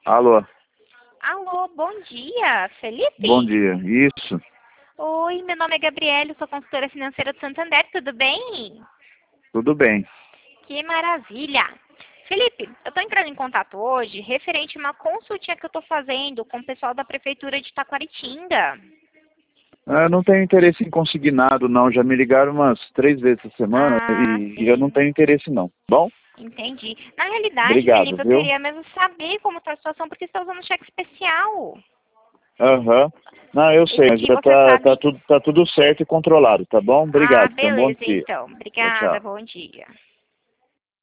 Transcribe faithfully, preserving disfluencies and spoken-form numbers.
Alô, Alô, bom dia, Felipe? bom dia. Isso, Oi, meu nome é Gabriele, sou consultora financeira do Santander, tudo bem? tudo bem. Que maravilha! Felipe, eu estou entrando em contato hoje referente a uma consultinha que eu estou fazendo com o pessoal da Prefeitura de Taquaritinga. Eu não tenho interesse em consignado, não. Já me ligaram umas três vezes essa semana Ah, e, e eu não sim, tenho interesse, não. Bom, entendi. Na realidade, obrigado, Felipe, eu viu? queria mesmo saber como está a situação, porque você está usando cheque especial. Aham. Não, eu sei, Esse mas aqui já você tá, tá, sabe... tudo, tá tudo certo e controlado, tá bom? Ah, Obrigado, tenha um bom beleza, dia. então. Tchau, Obrigada, tchau. bom dia.